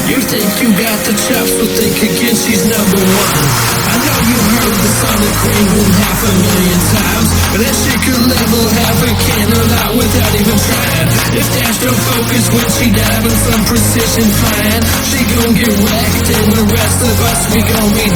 You think you got the chops, but think again, she's number one. I know you heard the Sonic Queen boom 500,000 times, but that shit could level half a candle out without even trying. If Dash don't focus when she diving some precision flying, she gon' get wrecked, and the rest of us, we gon' be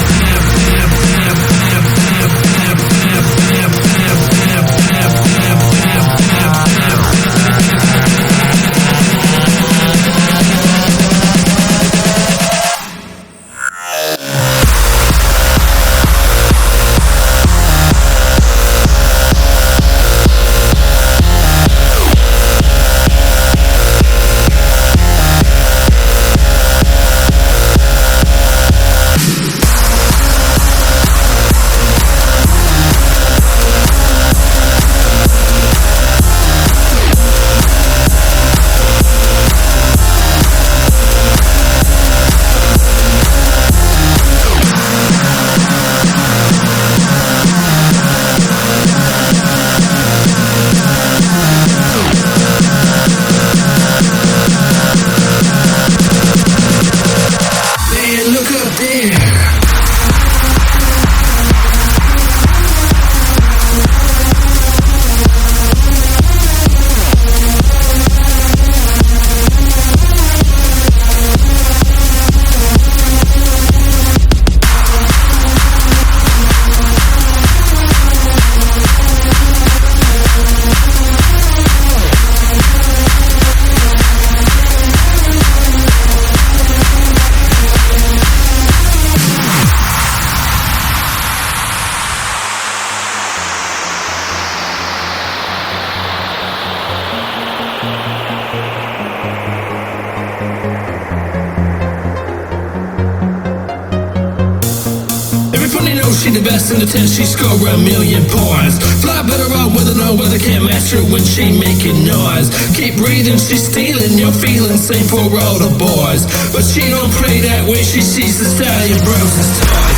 she the best in the 10, she score 1,000,000 points. Fly better out with her, no weather can't match her when she making noise. Keep breathing, she's stealing your feelings, same for all the boys. But she don't play that way, she sees the stallion bros as toys.